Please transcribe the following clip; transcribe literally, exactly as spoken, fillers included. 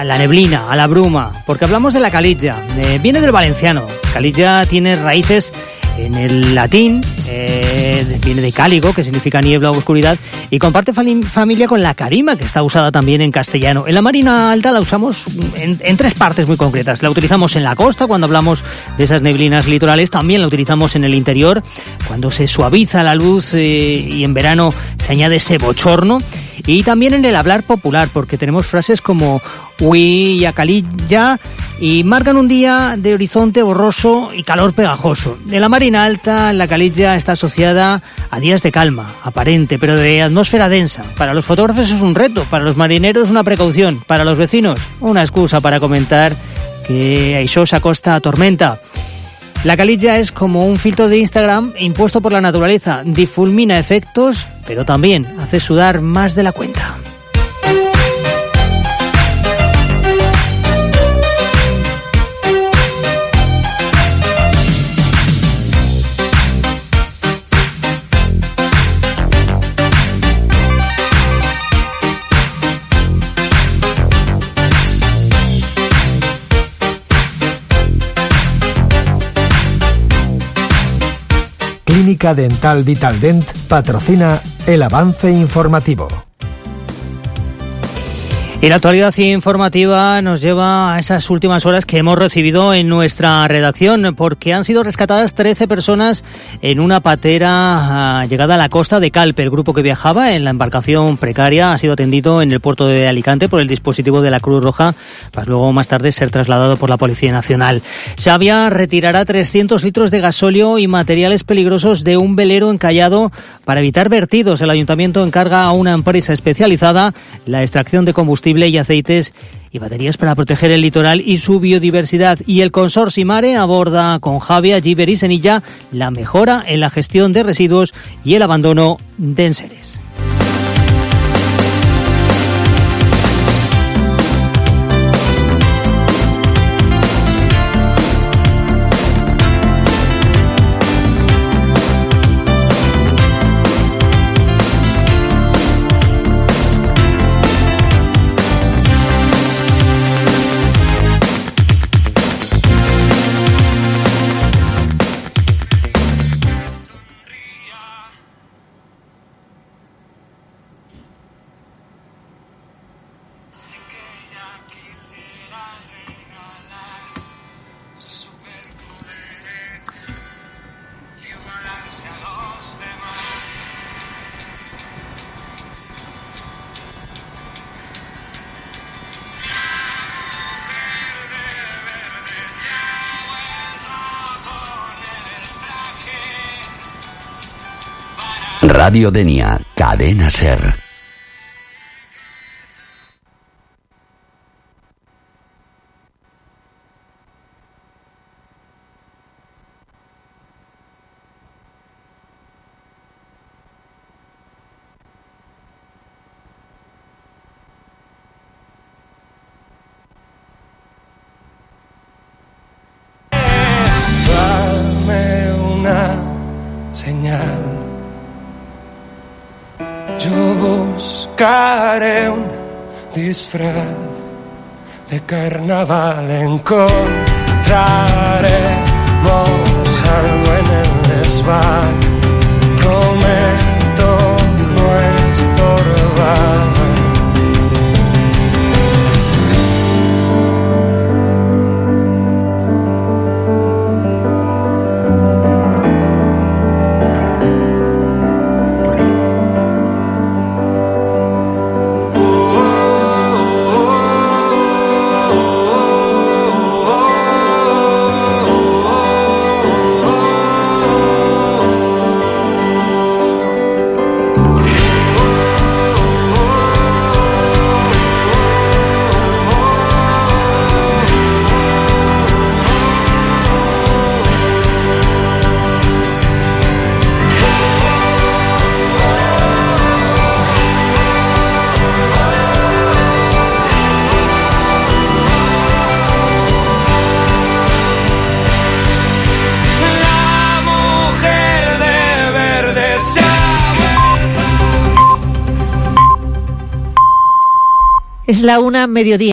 la neblina, a la bruma, porque hablamos de la calitja. Eh, viene del valenciano. Calitja tiene raíces en el latín, eh, viene de cáligo, que significa niebla o oscuridad, y comparte fali- familia con la carima, que está usada también en castellano. En la Marina Alta la usamos en, en tres partes muy concretas. La utilizamos en la costa, cuando hablamos de esas neblinas litorales. También la utilizamos en el interior, cuando se suaviza la luz eh, y en verano se añade ese bochorno. Y también en el hablar popular, porque tenemos frases como «Ui y a calilla» y marcan un día de horizonte borroso y calor pegajoso. En la Marina Alta, la calilla está asociada a días de calma, aparente, pero de atmósfera densa. Para los fotógrafos es un reto, para los marineros una precaución, para los vecinos una excusa para comentar que això s'acosta a tormenta. La calitja es como un filtro de Instagram impuesto por la naturaleza. Difumina efectos, pero también hace sudar más de la cuenta. Clínica Dental Vitaldent patrocina el avance informativo. Y la actualidad informativa nos lleva a esas últimas horas que hemos recibido en nuestra redacción, porque han sido rescatadas trece personas en una patera uh, llegada a la costa de Calpe. El grupo que viajaba en la embarcación precaria ha sido atendido en el puerto de Alicante por el dispositivo de la Cruz Roja, para luego más tarde ser trasladado por la Policía Nacional. Xavia retirará trescientos litros de gasóleo y materiales peligrosos de un velero encallado para evitar vertidos. El Ayuntamiento encarga a una empresa especializada la extracción de combustible y aceites y baterías para proteger el litoral y su biodiversidad. Y el Consorci Mare aborda con Javia, Giver y Senilla la mejora en la gestión de residuos y el abandono de enseres. Radio Denia, Cadena Ser. Dame una señal. Yo buscaré un disfraz de carnaval, encontraremos algo en el desván, prometo no estorbar. Es la una, mediodía.